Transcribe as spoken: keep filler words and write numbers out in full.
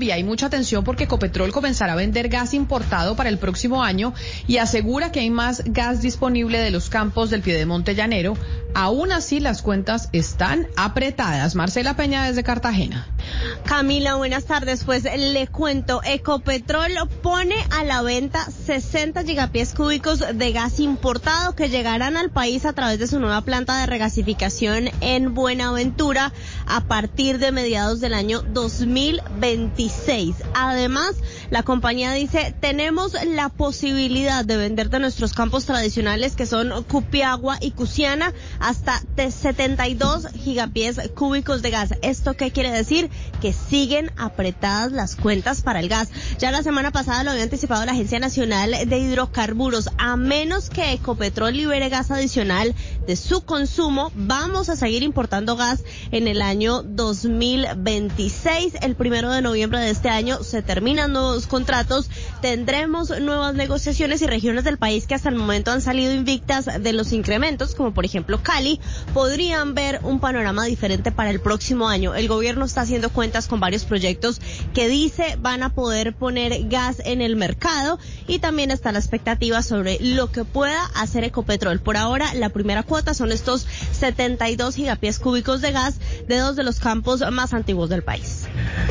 Colombia. Hay mucha atención porque Ecopetrol comenzará a vender gas importado para el próximo año y asegura que hay más gas disponible de los campos del Piedemonte Llanero. Aún así, las cuentas están apretadas. Marcela Peña desde Cartagena. Camila, buenas tardes. Pues le cuento, Ecopetrol pone a la venta sesenta gigapiés cúbicos de gas importado que llegarán al país a través de su nueva planta de regasificación en Buenaventura a partir de mediados del año dos mil veintiséis. Además, la compañía dice, tenemos la posibilidad de vender de nuestros campos tradicionales que son Cupiagua y Cusiana hasta setenta y dos gigapiés cúbicos de gas. ¿Esto qué quiere decir? Que siguen apretadas las cuentas para el gas. Ya la semana pasada lo había anticipado la Agencia Nacional de Hidrocarburos. A menos que Ecopetrol libere gas adicional de su consumo, vamos a seguir importando gas en el año dos mil veintiséis. El primero de noviembre de este año se terminan nuevos contratos. Tendremos nuevas negociaciones y regiones del país que hasta el momento han salido invictas de los incrementos, como por ejemplo Cali, podrían ver un panorama diferente para el próximo año. El gobierno está haciendo cuentas con varios proyectos que dice van a poder poner gas en el mercado y también está la expectativa sobre lo que pueda hacer Ecopetrol. Por ahora, la primera cuota son estos setenta y dos gigapiés cúbicos de gas de dos de los campos más antiguos del país.